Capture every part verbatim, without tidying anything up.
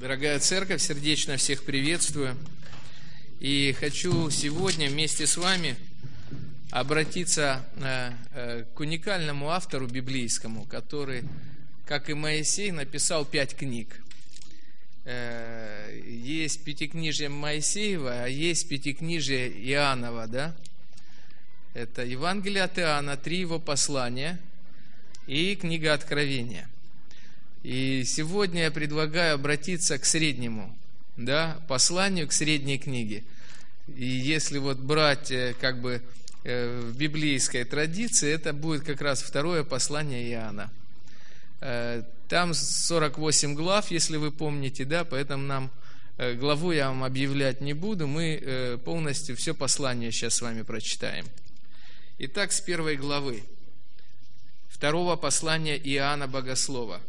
Дорогая церковь, сердечно всех приветствую. И хочу сегодня вместе с вами обратиться к уникальному автору библейскому, который, как и Моисей, написал пять книг. Есть Пятикнижие Моисеева, а есть Пятикнижие Иоаннова, да? Это Евангелие от Иоанна, три его послания и книга Откровения. И сегодня я предлагаю обратиться к среднему, да, посланию, к средней книге. И если вот брать как бы в библейской традиции, это будет как раз второе послание Иоанна. Там сорок восемь глав, если вы помните, да, поэтому нам главу я вам объявлять не буду, мы полностью все послание сейчас с вами прочитаем. Итак, с первой главы, второго послания Иоанна Богослова,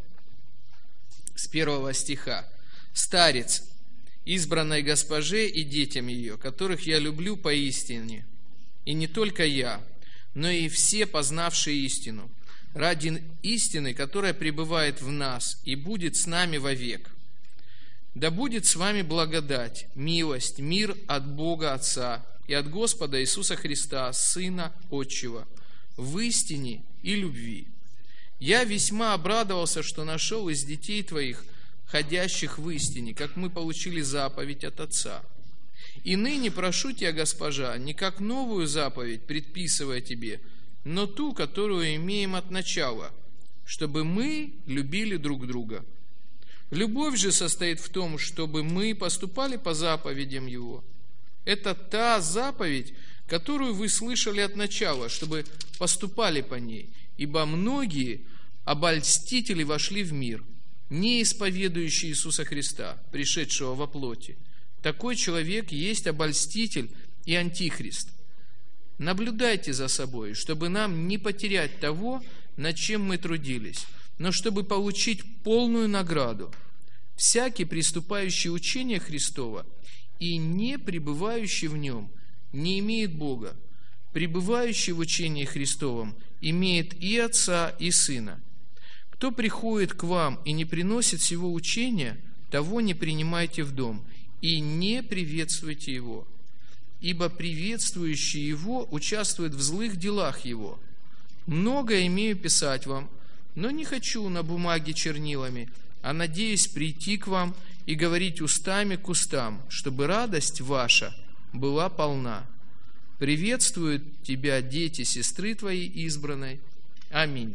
с первого стиха. «Старец, избранной госпоже и детям ее, которых я люблю поистине, и не только я, но и все, познавшие истину, ради истины, которая пребывает в нас и будет с нами вовек. Да будет с вами благодать, милость, мир от Бога Отца и от Господа Иисуса Христа, Сына Отчего, в истине и любви. Я весьма обрадовался, что нашел из детей твоих, ходящих в истине, как мы получили заповедь от Отца. И ныне прошу тебя, госпожа, не как новую заповедь, предписывая тебе, но ту, которую имеем от начала, чтобы мы любили друг друга. Любовь же состоит в том, чтобы мы поступали по заповедям Его. Это та заповедь, которую вы слышали от начала, чтобы поступали по ней, ибо многие обольстители вошли в мир, не исповедующие Иисуса Христа, пришедшего во плоти. Такой человек есть обольститель и антихрист. Наблюдайте за собой, чтобы нам не потерять того, над чем мы трудились, но чтобы получить полную награду. Всякий, приступающий учение Христова и не пребывающий в нем, не имеет Бога. Пребывающий в учении Христовом имеет и Отца, и Сына. Кто приходит к вам и не приносит сего учения, того не принимайте в дом и не приветствуйте его, ибо приветствующий его участвует в злых делах его. Многое имею писать вам, но не хочу на бумаге чернилами, а надеюсь прийти к вам и говорить устами к устам, чтобы радость ваша была полна. Приветствуют тебя дети сестры твоей избранной. Аминь».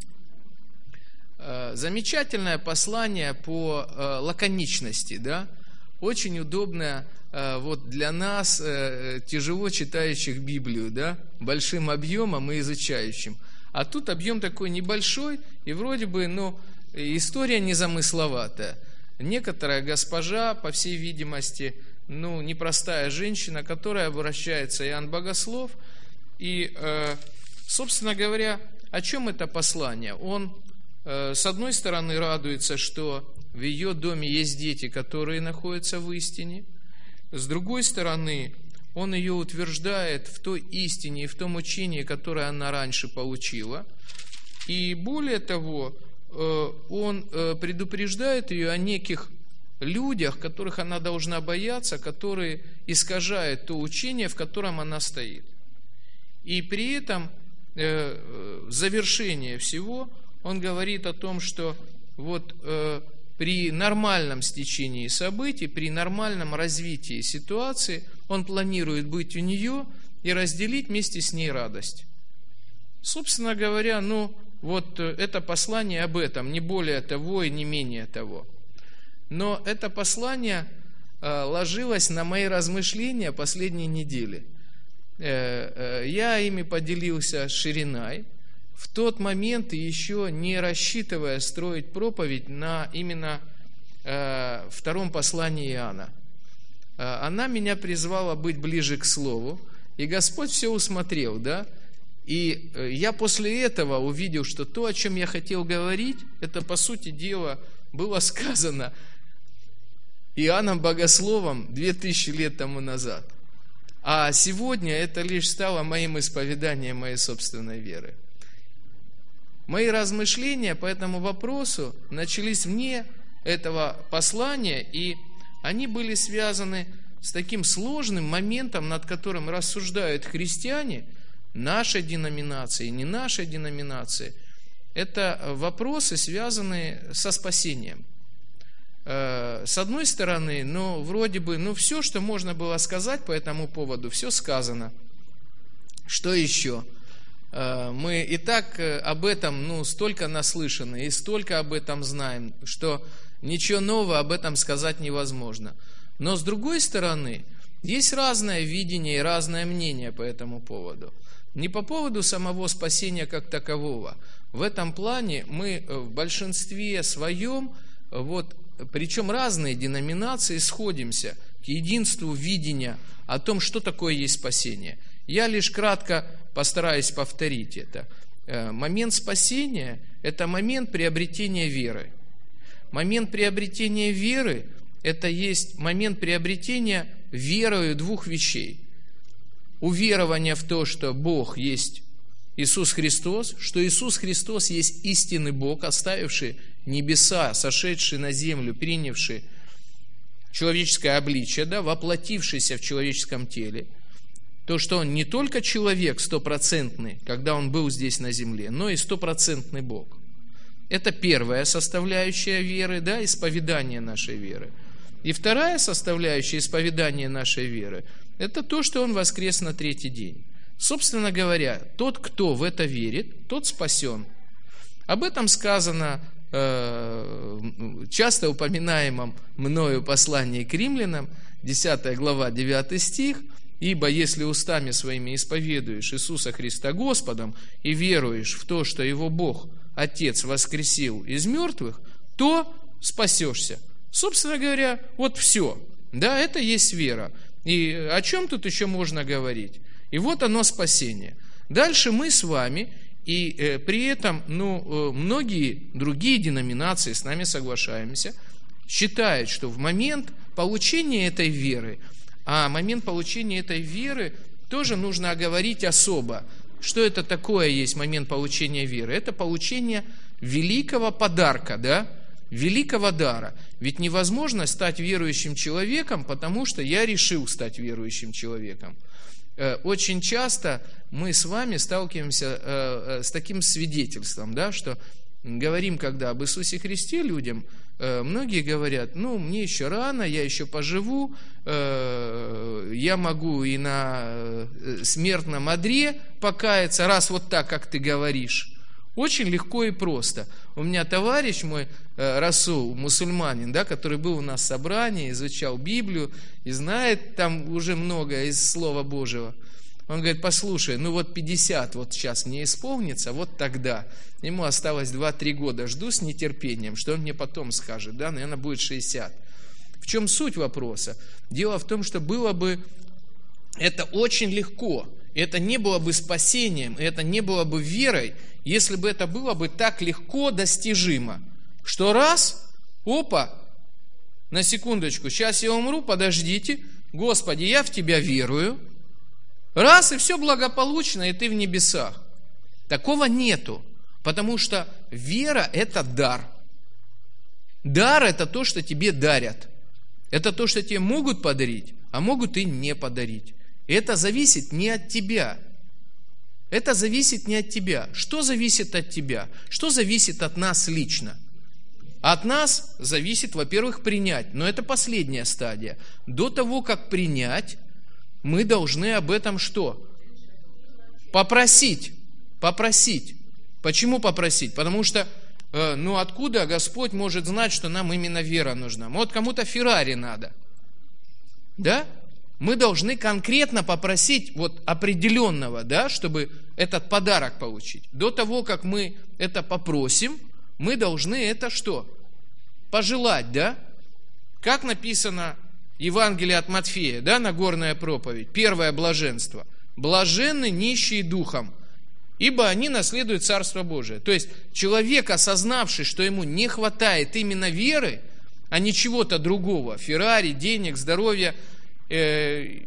Замечательное послание по лаконичности, да? Очень удобное вот для нас, тяжело читающих Библию, да? Большим объемом и изучающим. А тут объем такой небольшой, и вроде бы, ну, история незамысловатая. Некоторая госпожа, по всей видимости, ну, непростая женщина, которая обращается Иоанн Богослов. И, собственно говоря, о чем это послание? Он, с одной стороны, радуется, что в ее доме есть дети, которые находятся в истине. С другой стороны, он ее утверждает в той истине и в том учении, которое она раньше получила. И более того, он предупреждает ее о неких людях, которых она должна бояться, которые искажают то учение, в котором она стоит. И при этом в завершение всего он говорит о том, что вот при нормальном стечении событий, при нормальном развитии ситуации он планирует быть у нее и разделить вместе с ней радость. Собственно говоря, ну вот это послание об этом, не более того и не менее того. Но это послание ложилось на мои размышления последней недели. Я ими поделился с Шириной, в тот момент еще не рассчитывая строить проповедь на именно втором послании Иоанна. Она меня призвала быть ближе к Слову, и Господь все усмотрел, да? И я после этого увидел, что то, о чем я хотел говорить, это, по сути дела, было сказано Иоанном Богословом две тысячи лет тому назад. А сегодня это лишь стало моим исповеданием моей собственной веры. Мои размышления по этому вопросу начались вне этого послания, и они были связаны с таким сложным моментом, над которым рассуждают христиане, нашей деноминации, не нашей деноминации. Это вопросы, связанные со спасением. С одной стороны, ну, вроде бы, ну, все, что можно было сказать по этому поводу, все сказано. Что еще? Мы и так об этом, ну, столько наслышаны, и столько об этом знаем, что ничего нового об этом сказать невозможно. Но с другой стороны, есть разное видение и разное мнение по этому поводу. Не по поводу самого спасения как такового. В этом плане мы в большинстве своем, вот, причем разные деноминации, сходимся к единству видения о том, что такое есть спасение. Я лишь кратко постараюсь повторить это. Момент спасения – это момент приобретения веры. Момент приобретения веры – это есть момент приобретения верою двух вещей. Уверование в то, что Бог есть Иисус Христос, что Иисус Христос есть истинный Бог, оставивший небеса, сошедший на землю, принявший человеческое обличие, да, воплотившийся в человеческом теле. То, что Он не только человек стопроцентный, когда Он был здесь на земле, но и стопроцентный Бог. Это первая составляющая веры, да, исповедание нашей веры. И вторая составляющая исповедания нашей веры – это то, что Он воскрес на третий день. Собственно говоря, тот, кто в это верит, тот спасен. Об этом сказано э, часто упоминаемом мною послании к римлянам, десятая глава, девятый стих. «Ибо если устами своими исповедуешь Иисуса Христа Господом и веруешь в то, что Его Бог, Отец, воскресил из мертвых, то спасешься». Собственно говоря, вот все. Да, это есть вера. И о чем тут еще можно говорить? И вот оно спасение. Дальше мы с вами, и э, при этом, ну, э, многие другие деноминации, с нами соглашаемся, считают, что в момент получения этой веры, а момент получения этой веры тоже нужно оговорить особо. Что это такое есть момент получения веры? Это получение великого подарка, да? Великого дара. Ведь невозможно стать верующим человеком, потому что я решил стать верующим человеком. Очень часто мы с вами сталкиваемся с таким свидетельством, да, что говорим, когда об Иисусе Христе людям, многие говорят: ну, мне еще рано, я еще поживу, я могу и на смертном одре покаяться, раз вот так, как ты говоришь. Очень легко и просто. У меня товарищ мой, Расул, мусульманин, да, который был у нас в собрании, изучал Библию и знает там уже многое из Слова Божьего. Он говорит: послушай, ну вот пятьдесят вот сейчас мне исполнится, вот тогда. Ему осталось два-три года, жду с нетерпением, что он мне потом скажет, да, наверное, будет шестьдесят. В чем суть вопроса? Дело в том, что было бы это очень легко, это не было бы спасением, это не было бы верой, если бы это было бы так легко достижимо, что раз, опа, на секундочку, сейчас я умру, подождите, Господи, я в Тебя верую, раз, и все благополучно, и ты в небесах. Такого нету, потому что вера – это дар. Дар – это то, что тебе дарят. Это то, что тебе могут подарить, а могут и не подарить. И это зависит не от тебя. Это зависит не от тебя. Что зависит от тебя? Что зависит от нас лично? От нас зависит, во-первых, принять. Но это последняя стадия. До того, как принять, мы должны об этом что? Попросить. Попросить. Почему попросить? Потому что, э, ну откуда Господь может знать, что нам именно вера нужна? Вот кому-то Феррари надо. Да? Мы должны конкретно попросить вот определенного, да, чтобы этот подарок получить. До того, как мы это попросим, мы должны это что? Пожелать, да? Как написано в Евангелии от Матфея, да, Нагорная проповедь, первое блаженство. Блаженны нищие духом, ибо они наследуют Царство Божие. То есть человек, осознавший, что ему не хватает именно веры, а не чего-то другого, Феррари, денег, здоровья, э,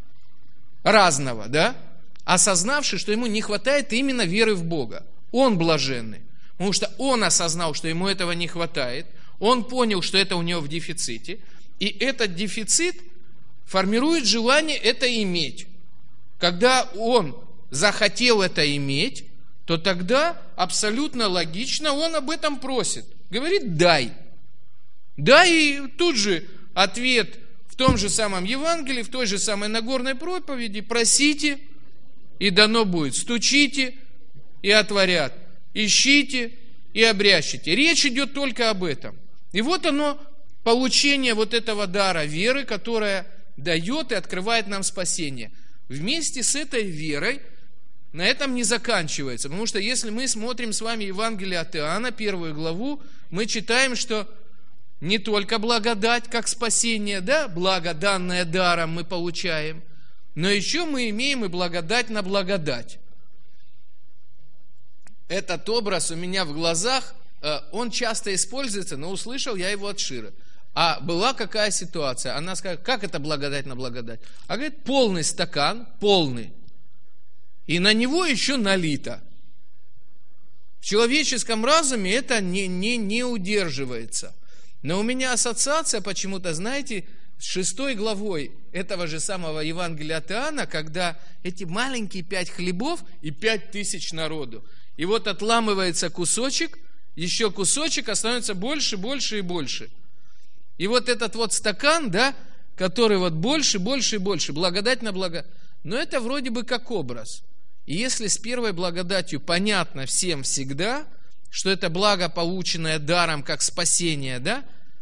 разного, да, осознавший, что ему не хватает именно веры в Бога. Он блаженный, потому что он осознал, что ему этого не хватает, Он понял, что это у него в дефиците, и этот дефицит формирует желание это иметь. Когда он захотел это иметь, то тогда абсолютно логично он об этом просит. Говорит, дай. Дай, и тут же ответ в том же самом Евангелии, в той же самой Нагорной проповеди: просите, и дано будет. Стучите, и отворят. Ищите, и обрящите. Речь идет только об этом. И вот оно, получение вот этого дара веры, которая дает и открывает нам спасение. Вместе с этой верой на этом не заканчивается. Потому что если мы смотрим с вами Евангелие от Иоанна, первую главу, мы читаем, что не только благодать, как спасение, да, благо, данное даром, мы получаем, но еще мы имеем и благодать на благодать. Этот образ у меня в глазах, он часто используется, но услышал я его от Ширы. А была какая ситуация? Она скажет, как это благодать на благодать? А говорит, полный стакан, полный, и на него еще налито. В человеческом разуме это не, не, не удерживается. Но у меня ассоциация почему-то, знаете, с шестой главой этого же самого Евангелия от Иоанна, когда эти маленькие пять хлебов и пять тысяч народу. И вот отламывается кусочек, еще кусочек, а становится больше, больше и больше. И вот этот вот стакан, да, который вот больше, больше и больше, благодать на благодать. Но это вроде бы как образ. И если с первой благодатью понятно всем всегда, что это благо, полученное даром, как спасение, да,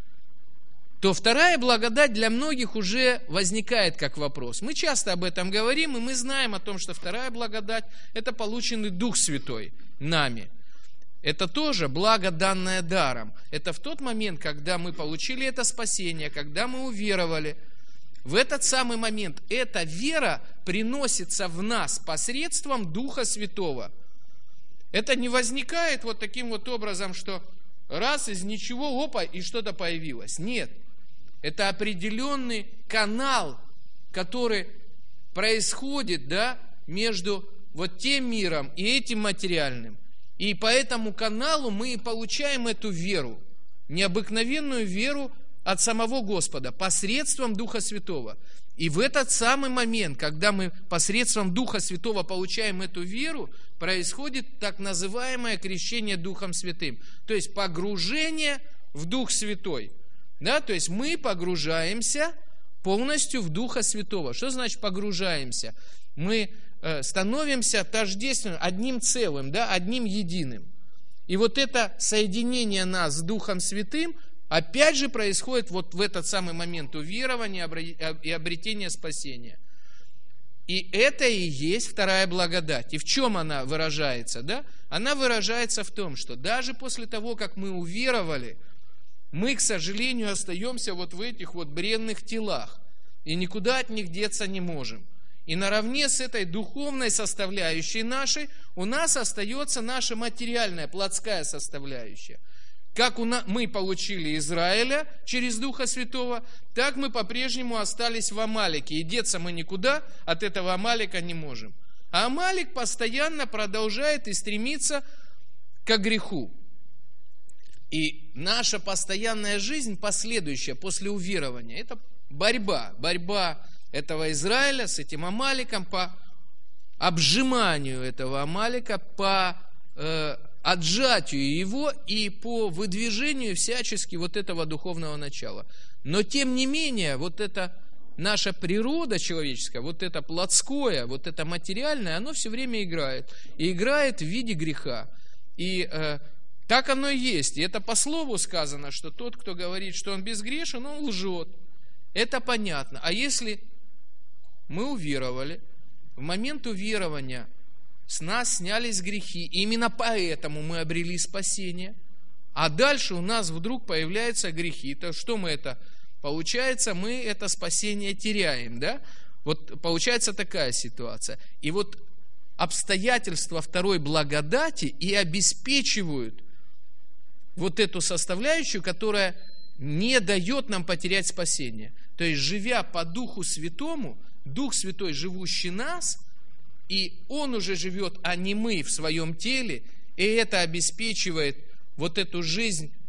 то вторая благодать для многих уже возникает как вопрос. Мы часто об этом говорим, и мы знаем о том, что вторая благодать – это полученный Дух Святой нами. Это тоже благо, данное даром. Это в тот момент, когда мы получили это спасение, когда мы уверовали. В этот самый момент эта вера приносится в нас посредством Духа Святого. Это не возникает вот таким вот образом, что раз из ничего, опа, и что-то появилось. Нет. Это определенный канал, который происходит, да, между вот тем миром и этим материальным. И по этому каналу мы получаем эту веру, необыкновенную веру от самого Господа, посредством Духа Святого. И в этот самый момент, когда мы посредством Духа Святого получаем эту веру, происходит так называемое крещение Духом Святым. То есть погружение в Дух Святой. Да? То есть мы погружаемся полностью в Духа Святого. Что значит погружаемся? Мы э, становимся тождественным, одним целым, да? Одним единым. И вот это соединение нас с Духом Святым опять же происходит вот в этот самый момент уверования и обретения спасения. И это и есть вторая благодать. И в чем она выражается? Да? Она выражается в том, что даже после того, как мы уверовали, мы, к сожалению, остаемся вот в этих вот бренных телах. И никуда от них деться не можем. И наравне с этой духовной составляющей нашей у нас остается наша материальная, плотская составляющая. Как у нас, мы получили Израиля через Духа Святого, так мы по-прежнему остались в Амалике. И деться мы никуда от этого Амалика не можем. А Амалик постоянно продолжает и стремится к греху. И наша постоянная жизнь, последующая после уверования, это борьба. Борьба этого Израиля с этим Амаликом по обжиманию этого Амалика, по э, отжатию его и по выдвижению всячески вот этого духовного начала. Но тем не менее, вот эта наша природа человеческая, вот это плотское, вот это материальное, оно все время играет. И играет в виде греха. И э, так оно и есть. И это по слову сказано, что тот, кто говорит, что он безгрешен, он лжет. Это понятно. А если мы уверовали, в момент уверования с нас снялись грехи, и именно поэтому мы обрели спасение, а дальше у нас вдруг появляются грехи, то что мы это? Получается, мы это спасение теряем, да? Вот получается такая ситуация. И вот обстоятельства второй благодати и обеспечивают вот эту составляющую, которая не дает нам потерять спасение. То есть, живя по Духу Святому, Дух Святой, живущий нас, и Он уже живет, а не мы в своем теле, и это обеспечивает вот эту жизнь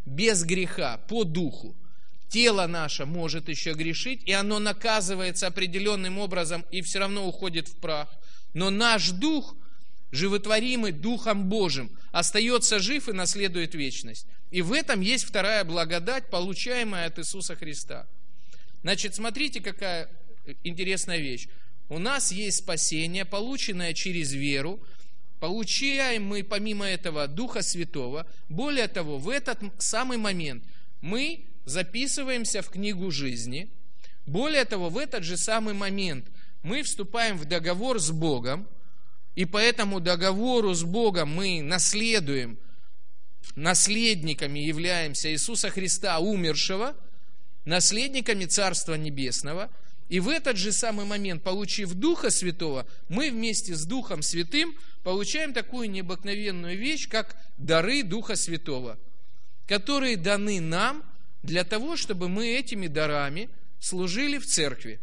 без греха, по духу. Тело наше может еще грешить, и оно наказывается определенным образом и все равно уходит в прах. Но наш дух, животворимый Духом Божьим, остается жив и наследует вечность. И в этом есть вторая благодать, получаемая от Иисуса Христа. Значит, смотрите, какая интересная вещь. У нас есть спасение, полученное через веру, получаем мы помимо этого Духа Святого. Более того, в этот самый момент мы записываемся в книгу жизни. Более того, в этот же самый момент мы вступаем в договор с Богом, и по этому договору с Богом мы наследуем, наследниками являемся Иисуса Христа, умершего, наследниками Царства Небесного. И в этот же самый момент, получив Духа Святого, мы вместе с Духом Святым получаем такую необыкновенную вещь, как дары Духа Святого, которые даны нам для того, чтобы мы этими дарами служили в церкви.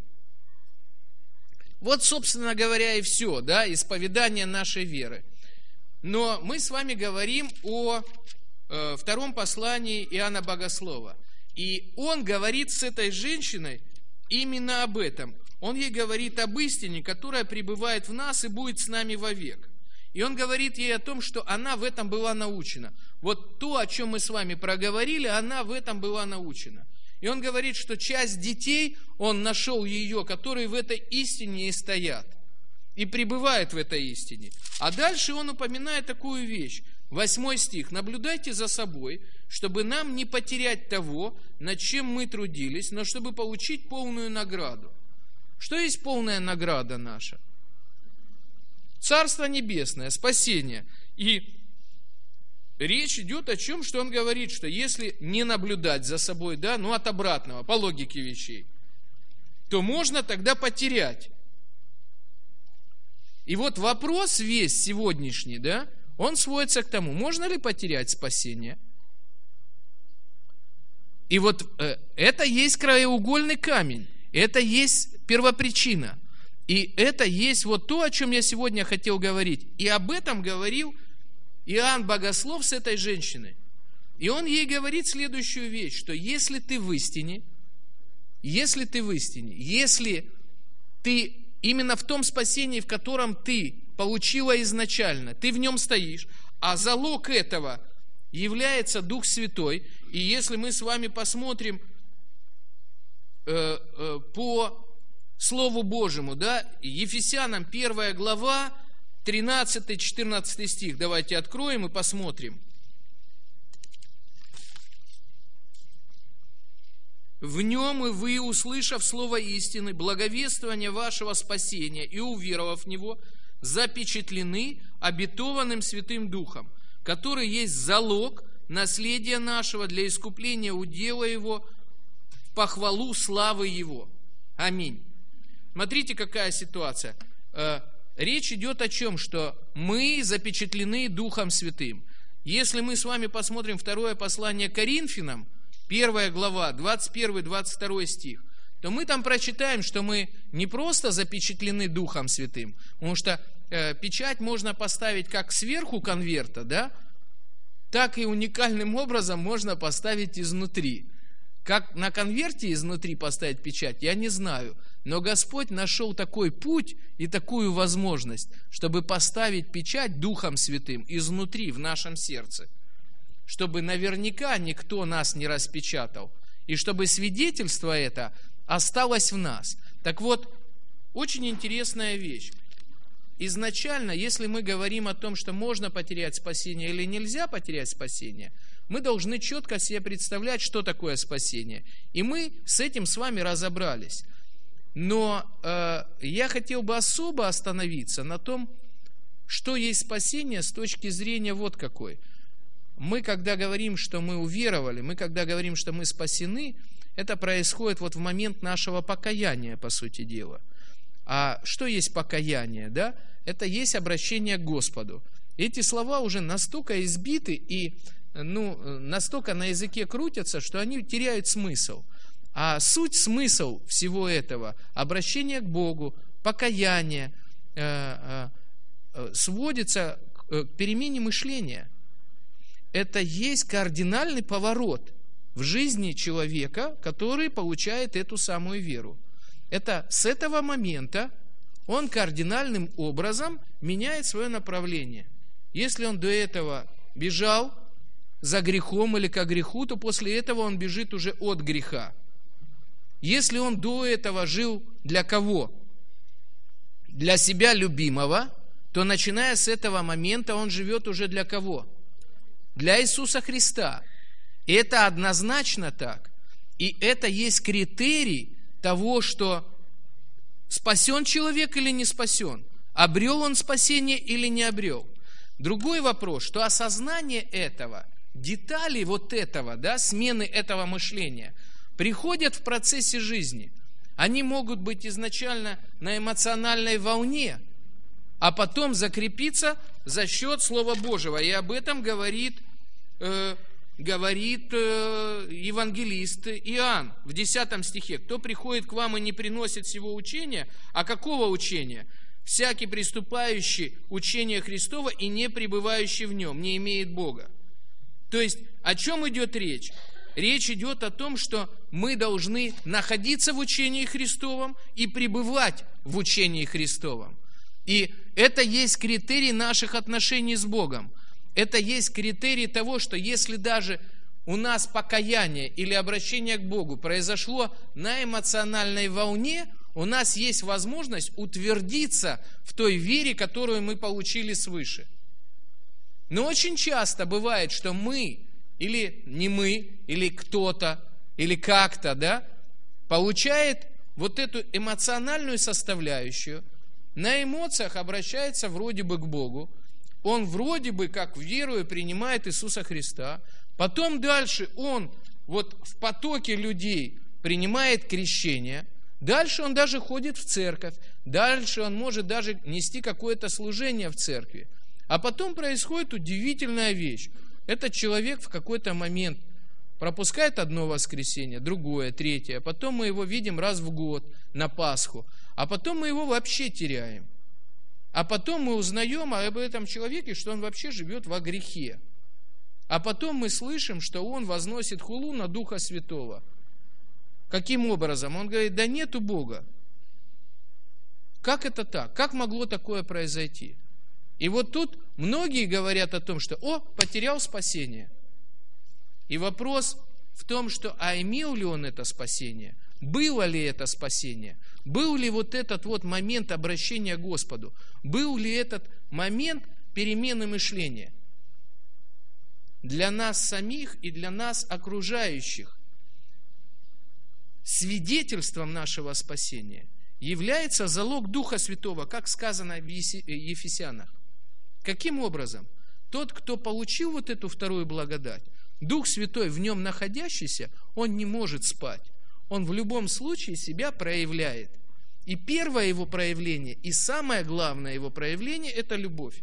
Вот, собственно говоря, и все, да, исповедание нашей веры. Но мы с вами говорим о э, втором послании Иоанна Богослова. И он говорит с этой женщиной именно об этом. Он ей говорит об истине, которая пребывает в нас и будет с нами вовек. И он говорит ей о том, что она в этом была научена. Вот то, о чем мы с вами проговорили, она в этом была научена. И он говорит, что часть детей, он нашел ее, которые в этой истине и стоят. И пребывают в этой истине. А дальше он упоминает такую вещь. Восьмой стих. «Наблюдайте за собой, чтобы нам не потерять того, над чем мы трудились, но чтобы получить полную награду». Что есть полная награда наша? Царство Небесное, спасение. И речь идет о чем, что он говорит, что если не наблюдать за собой, да, ну от обратного, по логике вещей, то можно тогда потерять. И вот вопрос весь сегодняшний, да, он сводится к тому, можно ли потерять спасение? И вот э, это есть краеугольный камень, это есть первопричина. И это есть вот то, о чем я сегодня хотел говорить. И об этом говорил Иоанн Богослов с этой женщиной. И он ей говорит следующую вещь, что если ты в истине, если ты в истине, если ты именно в том спасении, в котором ты получила изначально, ты в нем стоишь, а залог этого является Дух Святой. И если мы с вами посмотрим э, э, по Слову Божьему, да, Ефесянам первая глава, тринадцатый-четырнадцатый стих. Давайте откроем и посмотрим. «В нем и вы, услышав слово истины, благовествование вашего спасения и уверовав в него, запечатлены обетованным Святым Духом, который есть залог наследия нашего для искупления удела его в похвалу славы его». Аминь. Смотрите, какая ситуация. Речь идет о чем? Что мы запечатлены Духом Святым. Если мы с вами посмотрим второе послание Коринфянам, первая глава, двадцать первый - двадцать второй стих, то мы там прочитаем, что мы не просто запечатлены Духом Святым, потому что э, печать можно поставить как сверху конверта, да, так и уникальным образом можно поставить изнутри. Как на конверте изнутри поставить печать, я не знаю. Но Господь нашел такой путь и такую возможность, чтобы поставить печать Духом Святым изнутри, в нашем сердце. Чтобы наверняка никто нас не распечатал. И чтобы свидетельство это осталось в нас. Так вот, очень интересная вещь. Изначально, если мы говорим о том, что можно потерять спасение или нельзя потерять спасение, мы должны четко себе представлять, что такое спасение. И мы с этим с вами разобрались. Но э, я хотел бы особо остановиться на том, что есть спасение с точки зрения вот какой. Мы, когда говорим, что мы уверовали, мы, когда говорим, что мы спасены, это происходит вот в момент нашего покаяния, по сути дела. А что есть покаяние, да? Это есть обращение к Господу. Эти слова уже настолько избиты и ну, настолько на языке крутятся, что они теряют смысл. А суть, смысл всего этого, обращение к Богу, покаяние, э, э, сводится к перемене мышления. это есть кардинальный поворот в жизни человека, который получает эту самую веру. Это с этого момента он кардинальным образом меняет свое направление. Если он до этого бежал за грехом или ко греху, то после этого он бежит уже от греха. Если он до этого жил для кого? Для себя любимого, то начиная с этого момента он живет уже для кого? Для Иисуса Христа. И это однозначно так. И это есть критерий того, что спасен человек или не спасен, обрел он спасение или не обрел. Другой вопрос, что осознание этого, детали вот этого, да, смены этого мышления, приходят в процессе жизни. Они могут быть изначально на эмоциональной волне, а потом закрепиться за счет Слова Божьего. И об этом говорит, э, говорит э, евангелист Иоанн в десятом стихе. «Кто приходит к вам и не приносит сего учения?» А какого учения? «Всякий приступающий учение Христова и не пребывающий в нем не имеет Бога». То есть, о чем идет речь? Речь идет о том, что мы должны находиться в учении Христовом и пребывать в учении Христовом. И это есть критерий наших отношений с Богом. Это есть критерий того, что если даже у нас покаяние или обращение к Богу произошло на эмоциональной волне, у нас есть возможность утвердиться в той вере, которую мы получили свыше. Но очень часто бывает, что мы, или не мы, или кто-то, или как-то, да, получает вот эту эмоциональную составляющую, на эмоциях обращается вроде бы к Богу, он вроде бы как веруя принимает Иисуса Христа, потом дальше он вот в потоке людей принимает крещение, дальше он даже ходит в церковь, дальше он может даже нести какое-то служение в церкви. А потом происходит удивительная вещь. Этот человек в какой-то момент пропускает одно воскресенье, другое, третье, а потом мы его видим раз в год на Пасху, а потом мы его вообще теряем. А потом мы узнаем об этом человеке, что он вообще живет во грехе. А потом мы слышим, что он возносит хулу на Духа Святого. Каким образом? Он говорит, да нету Бога. Как это так? Как могло такое произойти? И вот тут многие говорят о том, что «О, потерял спасение». И вопрос в том, что а имел ли он это спасение? Было ли это спасение? Был ли вот этот вот момент обращения к Господу? Был ли этот момент перемены мышления? Для нас самих и для нас окружающих свидетельством нашего спасения является залог Духа Святого, как сказано в Ефесянах. Каким образом? Тот, кто получил вот эту вторую благодать, Дух Святой, в нем находящийся, он не может спать. Он в любом случае себя проявляет. И первое его проявление, и самое главное его проявление – это любовь.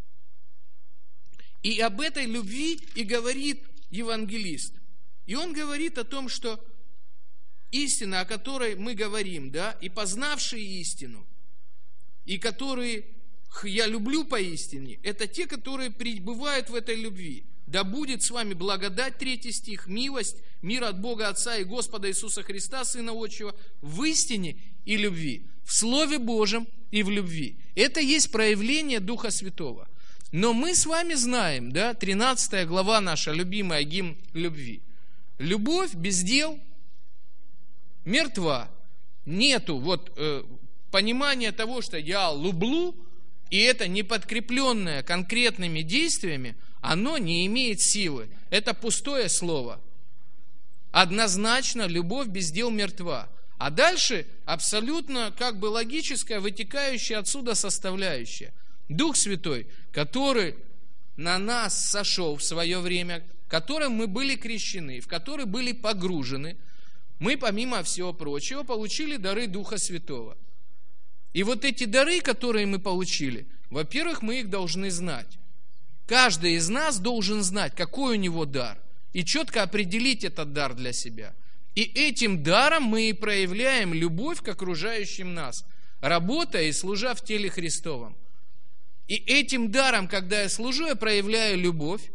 И об этой любви и говорит евангелист. И он говорит о том, что истина, о которой мы говорим, да, и познавшие истину, и которые я люблю поистине, это те, которые пребывают в этой любви. Да будет с вами благодать, третий стих, милость, мир от Бога Отца и Господа Иисуса Христа, Сына Отчего, в истине и любви, в Слове Божьем и в любви. Это есть проявление Духа Святого. Но мы с вами знаем, да, тринадцатая глава наша, любимая гимн любви. Любовь без дел мертва. Нету вот э, понимания того, что я люблю, и это не подкрепленное конкретными действиями, оно не имеет силы. Это пустое слово. Однозначно, любовь без дел мертва. А дальше абсолютно как бы логическая, вытекающая отсюда составляющая. Дух Святой, который на нас сошел в свое время, которым мы были крещены, в который были погружены, мы, помимо всего прочего, получили дары Духа Святого. И вот эти дары, которые мы получили, во-первых, мы их должны знать. Каждый из нас должен знать, какой у него дар, и четко определить этот дар для себя. И этим даром мы и проявляем любовь к окружающим нас, работая и служа в теле Христовом. И этим даром, когда я служу, я проявляю любовь,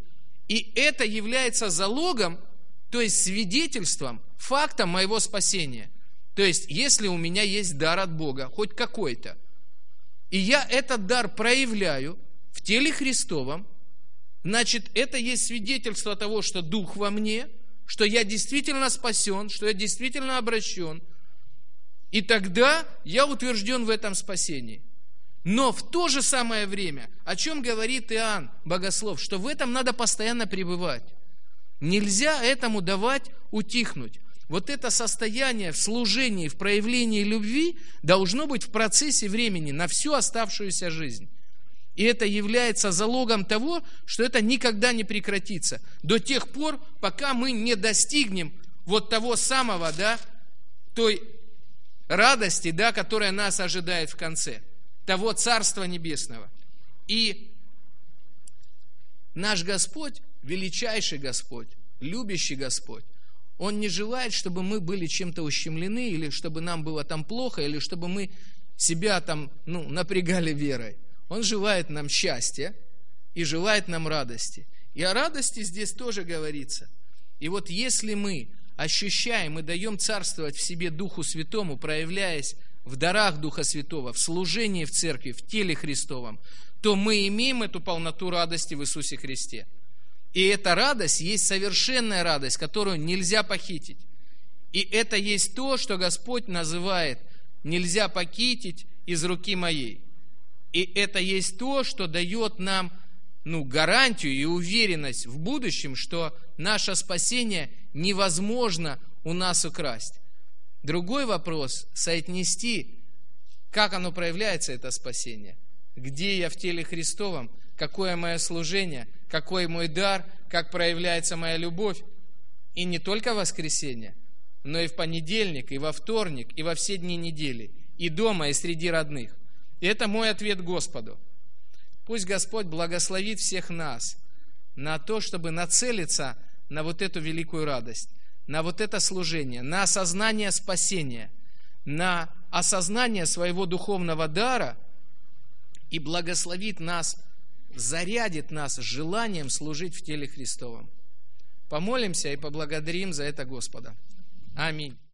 И это является залогом, то есть свидетельством, фактом моего спасения. То есть, если у меня есть дар от Бога, хоть какой-то, и я этот дар проявляю в теле Христовом, значит, это есть свидетельство того, что Дух во мне, что я действительно спасен, что я действительно обращен. И тогда я утвержден в этом спасении. Но в то же самое время, о чем говорит Иоанн Богослов, что в этом надо постоянно пребывать. Нельзя этому давать утихнуть. Вот это состояние в служении, в проявлении любви должно быть в процессе времени на всю оставшуюся жизнь. И это является залогом того, что это никогда не прекратится. До тех пор, пока мы не достигнем вот того самого, да, той радости, да, которая нас ожидает в конце. Того Царства Небесного. И наш Господь, величайший Господь, любящий Господь, Он не желает, чтобы мы были чем-то ущемлены, или чтобы нам было там плохо, или чтобы мы себя там, ну, напрягали верой. Он желает нам счастья и желает нам радости. И о радости здесь тоже говорится. И вот если мы ощущаем и даем царствовать в себе Духу Святому, проявляясь в дарах Духа Святого, в служении в церкви, в теле Христовом, то мы имеем эту полноту радости в Иисусе Христе. И эта радость есть совершенная радость, которую нельзя похитить. И это есть то, что Господь называет «нельзя похитить из руки моей». И это есть то, что дает нам, ну, гарантию и уверенность в будущем, что наше спасение невозможно у нас украсть. Другой вопрос – соотнести, как оно проявляется, это спасение. Где я в теле Христовом, какое мое служение, какой мой дар, как проявляется моя любовь. И не только в воскресенье, но и в понедельник, и во вторник, и во все дни недели, и дома, и среди родных. И это мой ответ Господу. Пусть Господь благословит всех нас на то, чтобы нацелиться на вот эту великую радость, на вот это служение, на осознание спасения, на осознание своего духовного дара и благословит нас, зарядит нас желанием служить в теле Христовом. Помолимся и поблагодарим за это Господа. Аминь.